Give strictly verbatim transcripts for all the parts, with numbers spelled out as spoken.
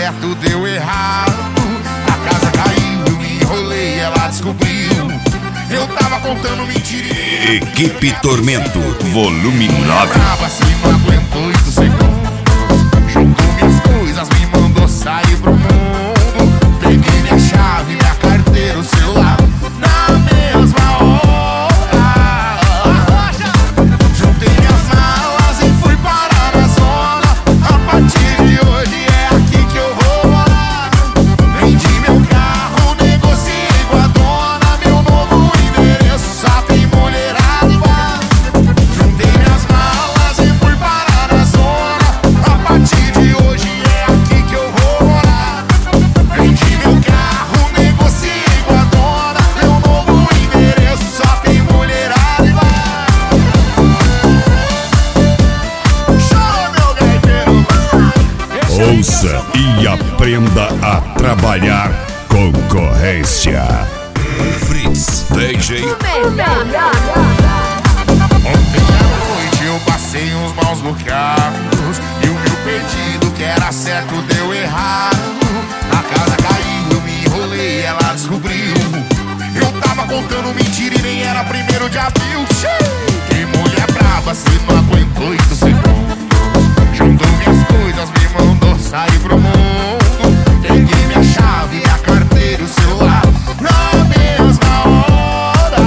certo, deu errado. A casa caiu, eu me enrolei, ela descobriu. Eu tava contando mentirinha. Equipe Tormento, volume nove. Brava, assim, não aguentou oito segundos. Juntou minhas coisas, me mandou sair pro mundo. Peguei minha chave, minha carteira, o celular na mesma hora. Juntei minhas malas e fui parar na zona. A partir de hoje é aqui que eu vou morar. Vendi meu carro, negociei com a dona. Meu novo endereço só tem mulherada e bar. Juntei minhas malas e fui parar na zona. A partir de hoje é aqui que eu vou morar. Vendi meu carro, negociei com a dona. Meu novo endereço só tem mulherada e bar. Chora, meu gaiteiro. Ouça e aprenda a trabalhar concorrência. Fritz, D J. Ontem à noite eu passei uns maus bocados. E o meu pedido que era certo deu errado. A casa caiu, eu me enrolei, ela descobriu. Eu tava contando mentira e nem era primeiro de abril. Que mulher brava, cê não aguentou oito segundos. Juntou minhas coisas, me mandou sair pro mundo. Peguei minha chave, minha carteira e o celular na mesma hora.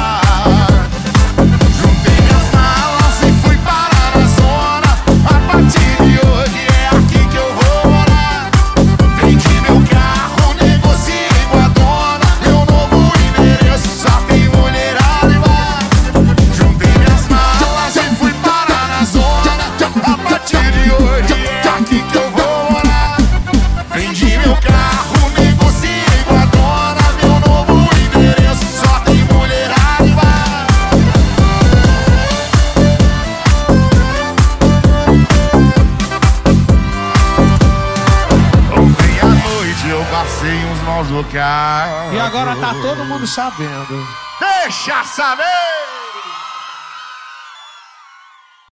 Juntei minhas malas e fui parar na zona. A partir de hoje é aqui que eu vou morar. Vendi meu carro, negociei com a dona. Meu novo endereço só tem mulherada e bar. Juntei minhas malas e fui parar na zona. A partir de hoje é aqui que eu vou morar. Vendi meu carro, negociei com a dona. Meu novo endereço só tem mulherada e bar. Ontem à noite eu passei uns maus bocados. E agora tá todo mundo sabendo. Deixa saber!